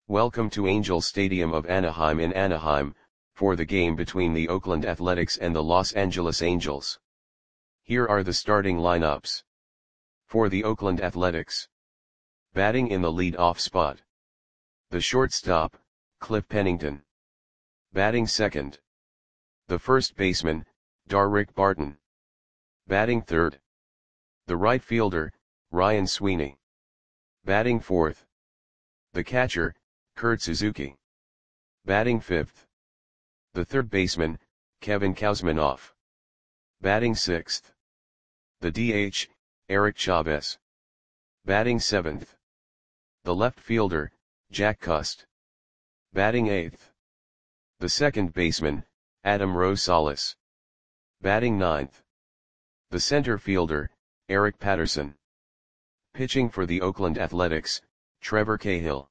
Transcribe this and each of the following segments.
Welcome to Angel Stadium of Anaheim in Anaheim, for the game between the Oakland Athletics and the Los Angeles Angels. Here are the starting lineups. For the Oakland Athletics. Batting in the lead-off spot. The shortstop, Cliff Pennington. Batting second. The first baseman, Darrick Barton. Batting third. The right fielder, Ryan Sweeney. Batting fourth. The catcher, Kurt Suzuki. Batting fifth. The third baseman, Kevin Kouzmanoff. Batting sixth. The DH, Eric Chavez. Batting seventh. The left fielder, Jack Cust. Batting eighth. The second baseman, Adam Rosales. Batting ninth. The center fielder, Eric Patterson. Pitching for the Oakland Athletics, Trevor Cahill.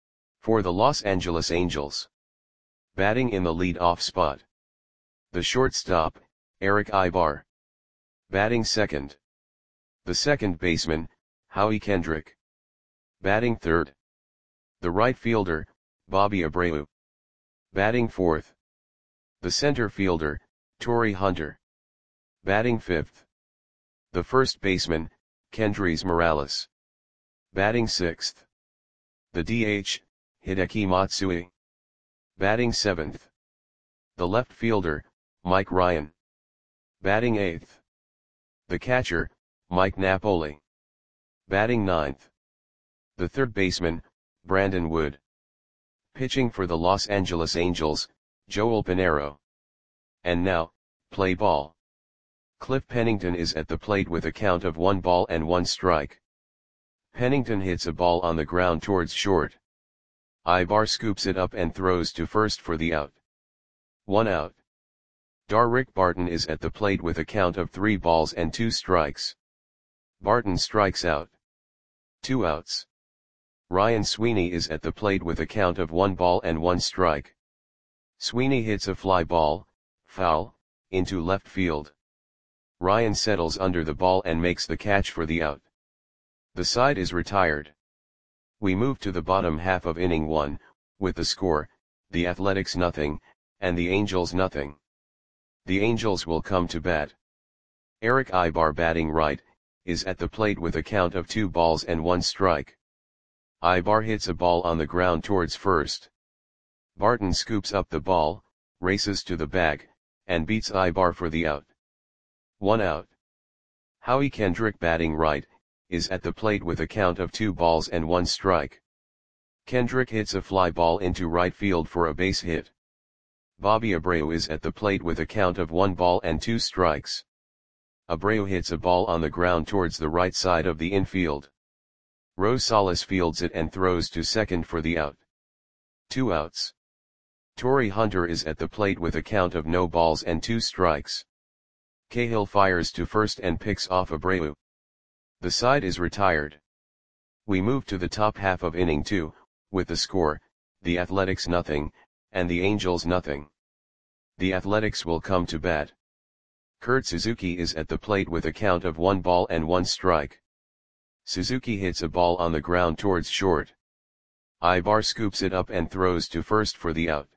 For the Los Angeles Angels. Batting in the lead-off spot. The shortstop, Eric Aybar. Batting second. The second baseman, Howie Kendrick. Batting third. The right fielder, Bobby Abreu. Batting fourth. The center fielder, Torii Hunter. Batting fifth. The first baseman, Kendrys Morales. Batting sixth. The DH, Hideki Matsui. Batting seventh. The left fielder, Mike Ryan. Batting eighth. The catcher, Mike Napoli. Batting ninth. The third baseman, Brandon Wood. Pitching for the Los Angeles Angels, Joel Pinheiro. And now, play ball. Cliff Pennington is at the plate with a count of 1 ball and 1 strike. Pennington hits a ball on the ground towards short. Aybar scoops it up and throws to first for the out. 1 out. Darrick Barton is at the plate with a count of 3 balls and 2 strikes. Barton strikes out. 2 outs. Ryan Sweeney is at the plate with a count of 1 ball and 1 strike. Sweeney hits a fly ball, foul, into left field. Ryan settles under the ball and makes the catch for the out. The side is retired. We move to the bottom half of inning 1, with the score, the Athletics 0, and the Angels 0. The Angels will come to bat. Eric Aybar, batting right, is at the plate with a count of 2 balls and 1 strike. Aybar hits a ball on the ground towards first. Barton scoops up the ball, races to the bag, and beats Aybar for the out. 1 out. Howie Kendrick, batting right, is at the plate with a count of 2 balls and 1 strike. Kendrick hits a fly ball into right field for a base hit. Bobby Abreu is at the plate with a count of 1 ball and 2 strikes. Abreu hits a ball on the ground towards the right side of the infield. Rosales fields it and throws to second for the out. 2 outs. Torii Hunter is at the plate with a count of no balls and 2 strikes. Cahill fires to first and picks off Abreu. The side is retired. We move to the top half of inning 2, with the score, the Athletics 0, and the Angels 0. The Athletics will come to bat. Kurt Suzuki is at the plate with a count of 1 ball and 1 strike. Suzuki hits a ball on the ground towards short. Aybar scoops it up and throws to first for the out.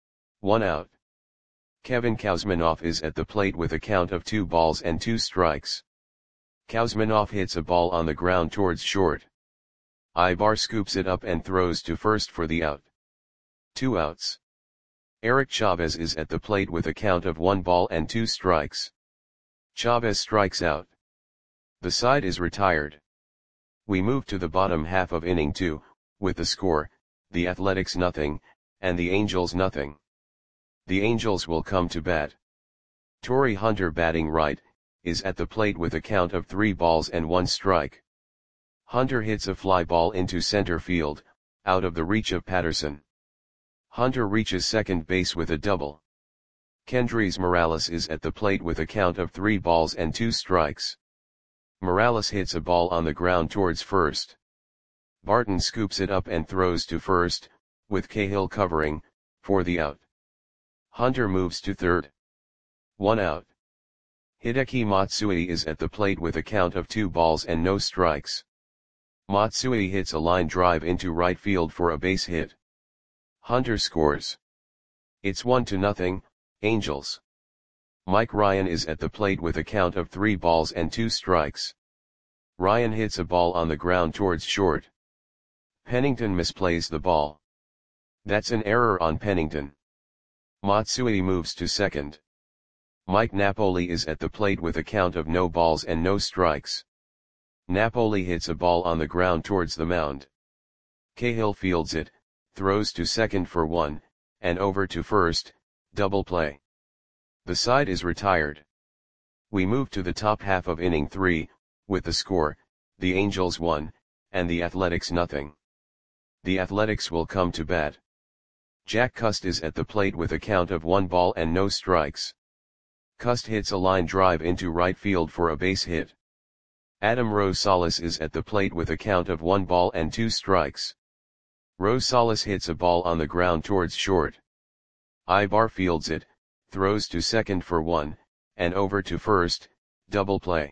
1 out. Kevin Kouzmanoff is at the plate with a count of 2 balls and 2 strikes. Kouzmanoff hits a ball on the ground towards short. Aybar scoops it up and throws to first for the out. 2 outs. Eric Chavez is at the plate with a count of 1 ball and 2 strikes. Chavez strikes out. The side is retired. We move to the bottom half of inning 2, with the score, the Athletics 0, and the Angels 0. The Angels will come to bat. Torii Hunter, batting right, is at the plate with a count of 3 balls and 1 strike. Hunter hits a fly ball into center field, out of the reach of Patterson. Hunter reaches second base with a double. Kendrys Morales is at the plate with a count of 3 balls and 2 strikes. Morales hits a ball on the ground towards first. Barton scoops it up and throws to first, with Cahill covering, for the out. Hunter moves to third. 1 out. Hideki Matsui is at the plate with a count of 2 balls and no strikes. Matsui hits a line drive into right field for a base hit. Hunter scores. It's 1-0, Angels. Mike Ryan is at the plate with a count of 3 balls and 2 strikes. Ryan hits a ball on the ground towards short. Pennington misplays the ball. That's an error on Pennington. Matsui moves to second. Mike Napoli is at the plate with a count of no balls and no strikes. Napoli hits a ball on the ground towards the mound. Cahill fields it, throws to second for 1, and over to first, double play. The side is retired. We move to the top half of inning 3, with the score, the Angels 1, and the Athletics 0. The Athletics will come to bat. Jack Cust is at the plate with a count of 1 ball and no strikes. Cust hits a line drive into right field for a base hit. Adam Rosales is at the plate with a count of 1 ball and 2 strikes. Rosales hits a ball on the ground towards short. Ibar fields it, throws to second for 1, and over to first, double play.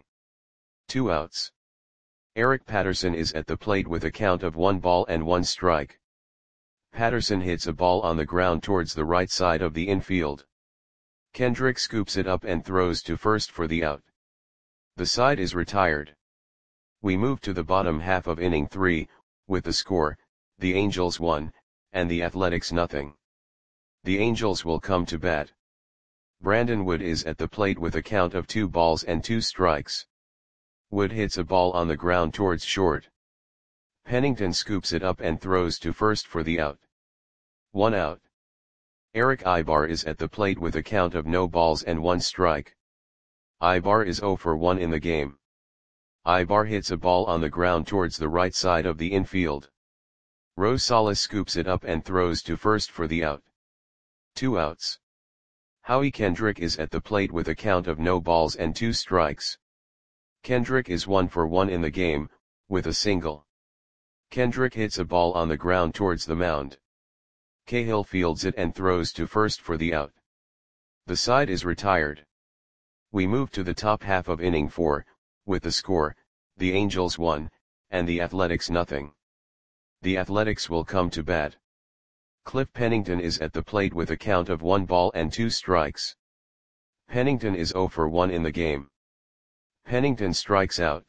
2 outs. Eric Patterson is at the plate with a count of 1 ball and 1 strike. Patterson hits a ball on the ground towards the right side of the infield. Kendrick scoops it up and throws to first for the out. The side is retired. We move to the bottom half of inning 3, with the score, the Angels 1, and the Athletics 0. The Angels will come to bat. Brandon Wood is at the plate with a count of 2 balls and 2 strikes. Wood hits a ball on the ground towards short. Pennington scoops it up and throws to first for the out. 1 out. Eric Ibar is at the plate with a count of no balls and 1 strike. Ibar is 0 for 1 in the game. Ibar hits a ball on the ground towards the right side of the infield. Rosales scoops it up and throws to first for the out. 2 outs. Howie Kendrick is at the plate with a count of no balls and 2 strikes. Kendrick is 1 for 1 in the game, with a single. Kendrick hits a ball on the ground towards the mound. Cahill fields it and throws to first for the out. The side is retired. We move to the top half of inning 4, with the score, the Angels 1, and the Athletics 0. The Athletics will come to bat. Cliff Pennington is at the plate with a count of 1 ball and 2 strikes. Pennington is 0 for 1 in the game. Pennington strikes out.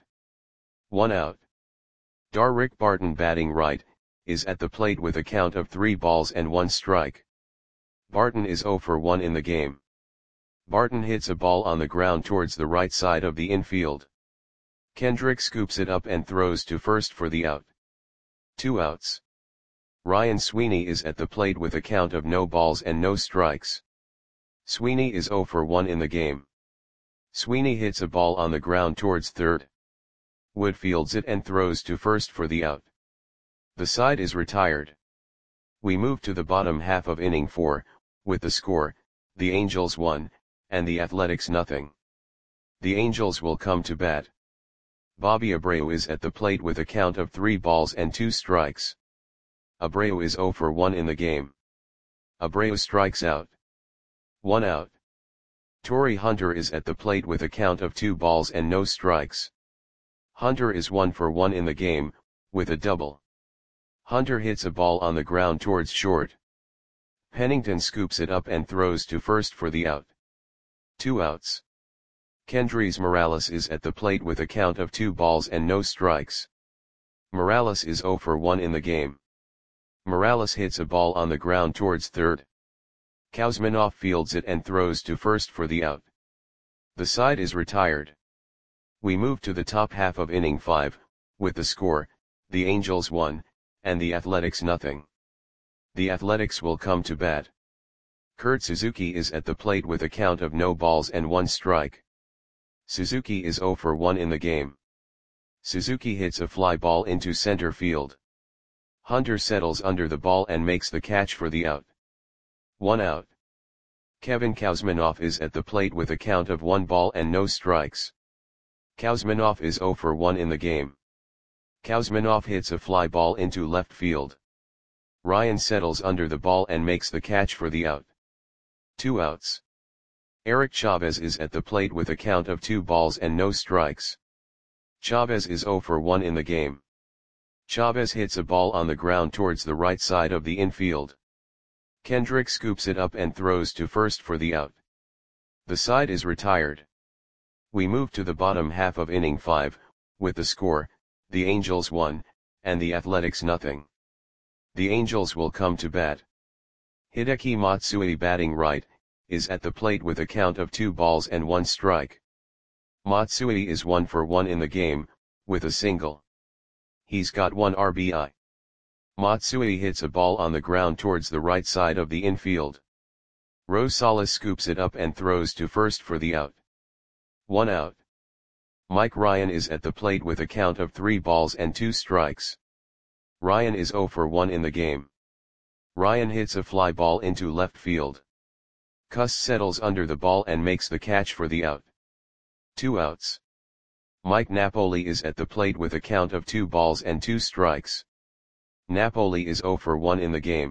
1 out. Darrick Barton, batting right, is at the plate with a count of 3 balls and 1 strike. Barton is 0 for 1 in the game. Barton hits a ball on the ground towards the right side of the infield. Kendrick scoops it up and throws to first for the out. 2 outs. Ryan Sweeney is at the plate with a count of no balls and no strikes. Sweeney is 0 for 1 in the game. Sweeney hits a ball on the ground towards third. Wood fields it and throws to first for the out. The side is retired. We move to the bottom half of inning 4, with the score, the Angels 1, and the Athletics 0. The Angels will come to bat. Bobby Abreu is at the plate with a count of 3 balls and 2 strikes. Abreu is 0 for 1 in the game. Abreu strikes out. 1 out. Torrey Hunter is at the plate with a count of 2 balls and no strikes. Hunter is 1 for 1 in the game, with a double. Hunter hits a ball on the ground towards short. Pennington scoops it up and throws to first for the out. 2 outs. Kendrys Morales is at the plate with a count of 2 balls and no strikes. Morales is 0 for 1 in the game. Morales hits a ball on the ground towards third. Kuzminoff fields it and throws to first for the out. The side is retired. We move to the top half of inning 5, with the score, the Angels 1, and the Athletics 0. The Athletics will come to bat. Kurt Suzuki is at the plate with a count of no balls and 1 strike. Suzuki is 0 for 1 in the game. Suzuki hits a fly ball into center field. Hunter settles under the ball and makes the catch for the out. 1 out. Kevin Kuzminoff is at the plate with a count of 1 ball and no strikes. Kuzminoff is 0 for 1 in the game. Kuzminoff hits a fly ball into left field. Ryan settles under the ball and makes the catch for the out. 2 outs. Eric Chavez is at the plate with a count of 2 balls and no strikes. Chavez is 0 for 1 in the game. Chavez hits a ball on the ground towards the right side of the infield. Kendrick scoops it up and throws to first for the out. The side is retired. We move to the bottom half of inning 5, with the score, the Angels 1, and the Athletics nothing. The Angels will come to bat. Hideki Matsui, batting right, is at the plate with a count of 2 balls and 1 strike. Matsui is 1 for 1 in the game, with a single. He's got 1 RBI. Matsui hits a ball on the ground towards the right side of the infield. Rosales scoops it up and throws to first for the out. 1 out. Mike Ryan is at the plate with a count of 3 balls and 2 strikes. Ryan is 0 for 1 in the game. Ryan hits a fly ball into left field. Cuss settles under the ball and makes the catch for the out. 2 outs. Mike Napoli is at the plate with a count of 2 balls and 2 strikes. Napoli is 0 for 1 in the game.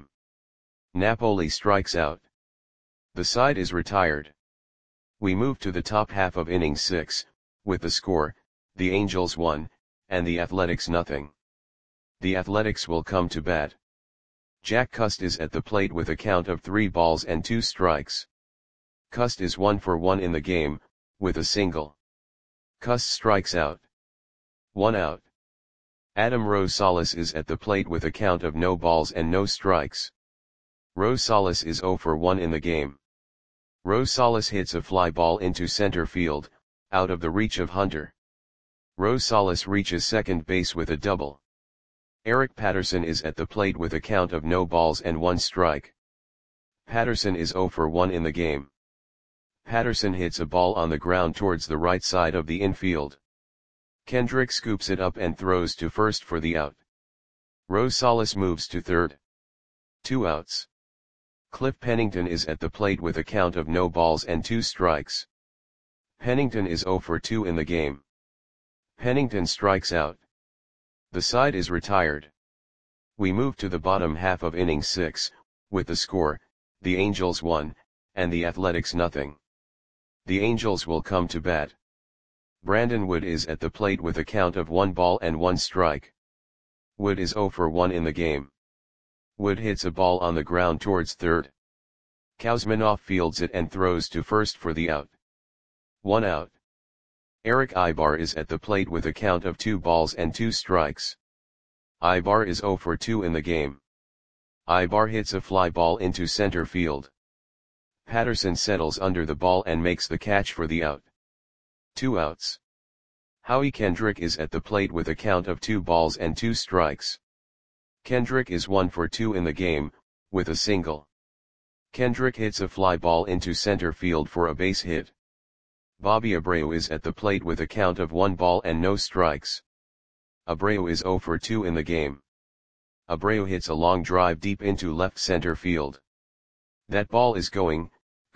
Napoli strikes out. The side is retired. We move to the top half of inning 6, with the score, the Angels 1, and the Athletics nothing. The Athletics will come to bat. Jack Cust is at the plate with a count of 3 balls and 2 strikes. Cust is 1 for 1 in the game, with a single. Cust strikes out. 1 out. Adam Rosales is at the plate with a count of no balls and no strikes. Rosales is 0 for 1 in the game. Rosales hits a fly ball into center field, out of the reach of Hunter. Rosales reaches second base with a double. Eric Patterson is at the plate with a count of no balls and 1 strike. Patterson is 0 for 1 in the game. Patterson hits a ball on the ground towards the right side of the infield. Kendrick scoops it up and throws to first for the out. Rosales moves to third. 2 outs. Cliff Pennington is at the plate with a count of no balls and 2 strikes. Pennington is 0 for 2 in the game. Pennington strikes out. The side is retired. We move to the bottom half of inning 6, with the score, the Angels 1, and the Athletics nothing. The Angels will come to bat. Brandon Wood is at the plate with a count of 1 ball and 1 strike. Wood is 0 for 1 in the game. Wood hits a ball on the ground towards third. Kuzminoff fields it and throws to first for the out. 1 out. Eric Ibar is at the plate with a count of 2 balls and 2 strikes. Ibar is 0 for 2 in the game. Ibar hits a fly ball into center field. Patterson settles under the ball and makes the catch for the out. 2 outs. Howie Kendrick is at the plate with a count of 2 balls and 2 strikes. Kendrick is 1 for 2 in the game, with a single. Kendrick hits a fly ball into center field for a base hit. Bobby Abreu is at the plate with a count of 1 ball and no strikes. Abreu is 0 for 2 in the game. Abreu hits a long drive deep into left center field. That ball is gone.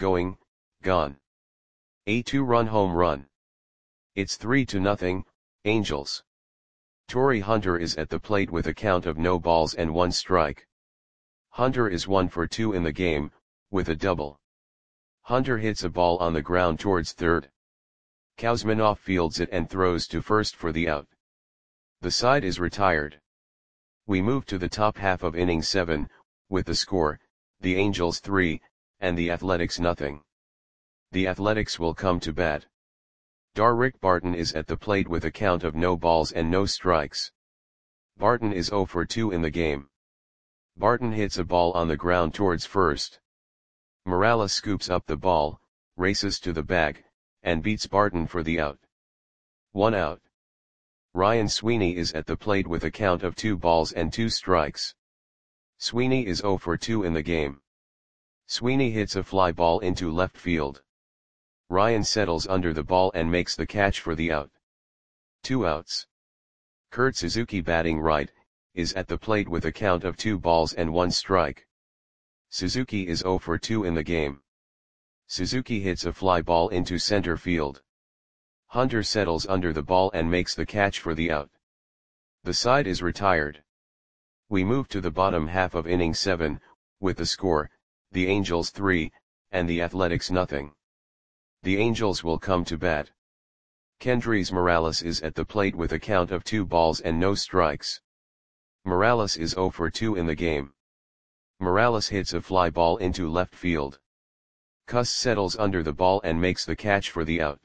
A 2-run home run. It's 3-0, Angels. Torrey Hunter is at the plate with a count of no balls and 1 strike. Hunter is 1 for 2 in the game, with a double. Hunter hits a ball on the ground towards third. Kuzminoff fields it and throws to first for the out. The side is retired. We move to the top half of inning 7, with the score, the Angels 3, and the Athletics nothing. The Athletics will come to bat. Darrick Barton is at the plate with a count of no balls and no strikes. Barton is 0 for 2 in the game. Barton hits a ball on the ground towards first. Morales scoops up the ball, races to the bag, and beats Barton for the out. 1 out. Ryan Sweeney is at the plate with a count of 2 balls and 2 strikes. Sweeney is 0 for 2 in the game. Sweeney hits a fly ball into left field. Ryan settles under the ball and makes the catch for the out. 2 outs. Kurt Suzuki, batting right, is at the plate with a count of 2 balls and 1 strike. Suzuki is 0 for 2 in the game. Suzuki hits a fly ball into center field. Hunter settles under the ball and makes the catch for the out. The side is retired. We move to the bottom half of inning 7, with the score, the Angels 3, and the Athletics nothing. The Angels will come to bat. Kendrys Morales is at the plate with a count of 2 balls and no strikes. Morales is 0 for 2 in the game. Morales hits a fly ball into left field. Cus settles under the ball and makes the catch for the out.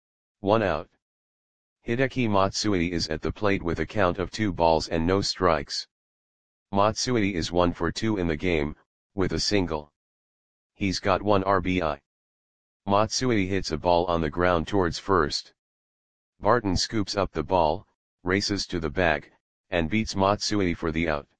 1 out. Hideki Matsui is at the plate with a count of 2 balls and no strikes. Matsui is 1 for 2 in the game, with a single. He's got 1 RBI. Matsui hits a ball on the ground towards first. Barton scoops up the ball, races to the bag, and beats Matsui for the out.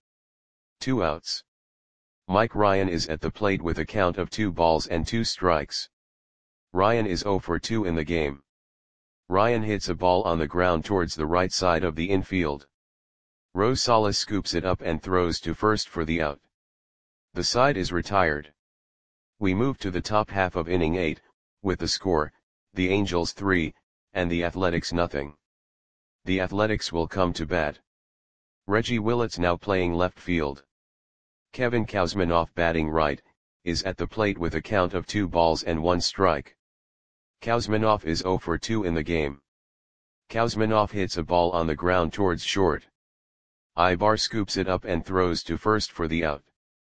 2 outs. Mike Ryan is at the plate with a count of 2 balls and 2 strikes. Ryan is 0 for 2 in the game. Ryan hits a ball on the ground towards the right side of the infield. Rosales scoops it up and throws to first for the out. The side is retired. We move to the top half of inning 8, with the score, the Angels 3, and the Athletics nothing. The Athletics will come to bat. Reggie Willits now playing left field. Kevin Kouzmanoff batting right, is at the plate with a count of 2 balls and 1 strike. Kouzmanoff is 0 for 2 in the game. Kouzmanoff hits a ball on the ground towards short. Ibar scoops it up and throws to first for the out.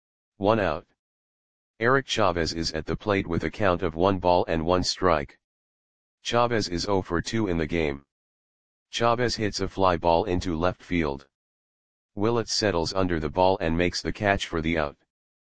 1 out. Eric Chavez is at the plate with a count of 1 ball and 1 strike. Chavez is 0 for 2 in the game. Chavez hits a fly ball into left field. Willits settles under the ball and makes the catch for the out.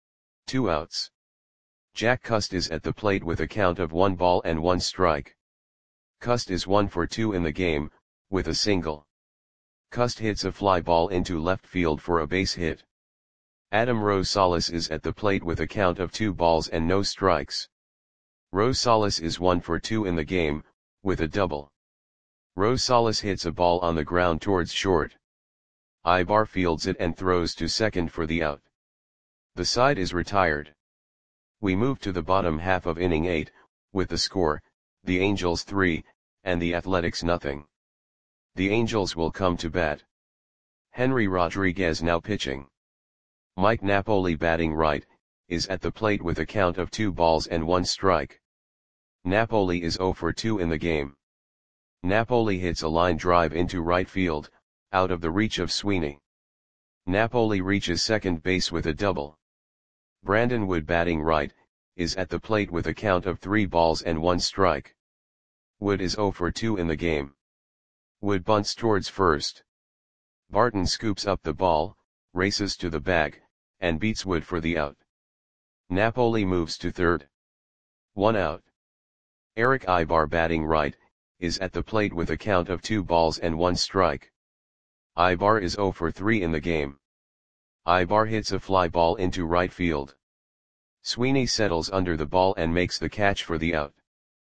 2 outs. Jack Cust is at the plate with a count of 1 ball and 1 strike. Cust is 1 for 2 in the game, with a single. Cust hits a fly ball into left field for a base hit. Adam Rosales is at the plate with a count of 2 balls and no strikes. Rosales is 1 for 2 in the game, with a double. Rosales hits a ball on the ground towards short. Ibar fields it and throws to second for the out. The side is retired. We move to the bottom half of inning 8, with the score, the Angels 3, and the Athletics nothing. The Angels will come to bat. Henry Rodriguez now pitching. Mike Napoli batting right, is at the plate with a count of 2 balls and 1 strike. Napoli is 0 for 2 in the game. Napoli hits a line drive into right field, out of the reach of Sweeney. Napoli reaches second base with a double. Brandon Wood batting right, is at the plate with a count of 3 balls and 1 strike. Wood is 0 for 2 in the game. Wood bunts towards first. Barton scoops up the ball, races to the bag, and beats Wood for the out. Napoli moves to third. 1 out. Eric Ibar batting right, is at the plate with a count of 2 balls and 1 strike. Ibar is 0 for 3 in the game. Ibar hits a fly ball into right field. Sweeney settles under the ball and makes the catch for the out.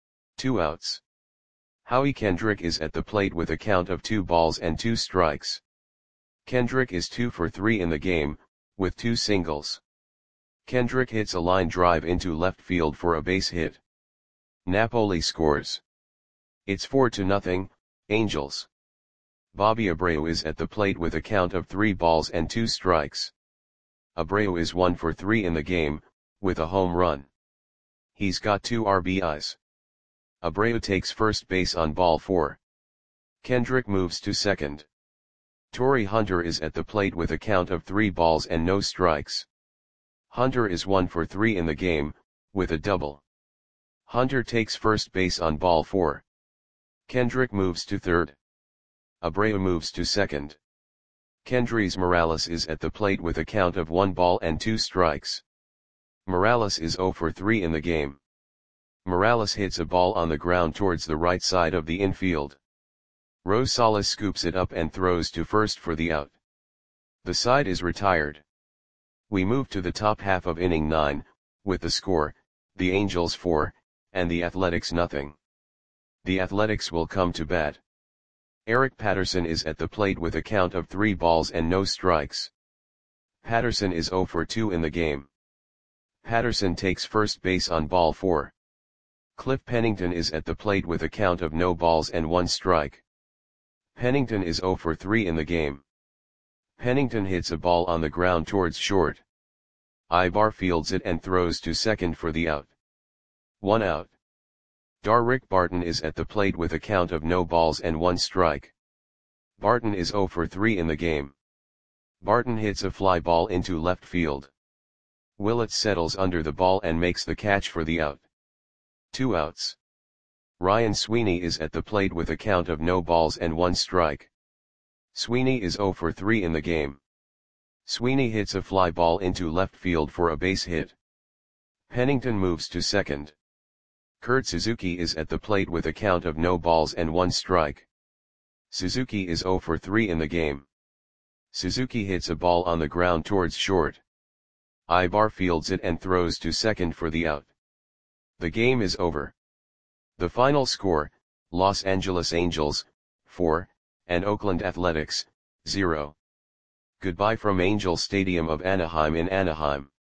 2 outs. Howie Kendrick is at the plate with a count of 2 balls and 2 strikes. Kendrick is 2 for 3 in the game, with 2 singles. Kendrick hits a line drive into left field for a base hit. Napoli scores. It's 4-0, Angels. Bobby Abreu is at the plate with a count of 3 balls and 2 strikes. Abreu is 1 for 3 in the game, with a home run. He's got 2 RBIs. Abreu takes first base on ball 4. Kendrick moves to second. Torrey Hunter is at the plate with a count of 3 balls and no strikes. Hunter is 1 for 3 in the game, with a double. Hunter takes first base on ball 4. Kendrick moves to third. Abreu moves to second. Kendrys Morales is at the plate with a count of 1 ball and 2 strikes. Morales is 0 for 3 in the game. Morales hits a ball on the ground towards the right side of the infield. Rosales scoops it up and throws to first for the out. The side is retired. We move to the top half of inning 9, with the score, the Angels 4, and the Athletics nothing. The Athletics will come to bat. Eric Patterson is at the plate with a count of 3 balls and no strikes. Patterson is 0 for 2 in the game. Patterson takes first base on ball 4. Cliff Pennington is at the plate with a count of no balls and 1 strike. Pennington is 0 for 3 in the game. Pennington hits a ball on the ground towards short. Ibar fields it and throws to second for the out. 1 out. Darrick Barton is at the plate with a count of no balls and 1 strike. Barton is 0 for 3 in the game. Barton hits a fly ball into left field. Willett settles under the ball and makes the catch for the out. 2 outs. Ryan Sweeney is at the plate with a count of no balls and 1 strike. Sweeney is 0 for 3 in the game. Sweeney hits a fly ball into left field for a base hit. Pennington moves to second. Kurt Suzuki is at the plate with a count of no balls and 1 strike. Suzuki is 0 for 3 in the game. Suzuki hits a ball on the ground towards short. Ibar fields it and throws to second for the out. The game is over. The final score, Los Angeles Angels, 4, and Oakland Athletics, 0. Goodbye from Angel Stadium of Anaheim in Anaheim.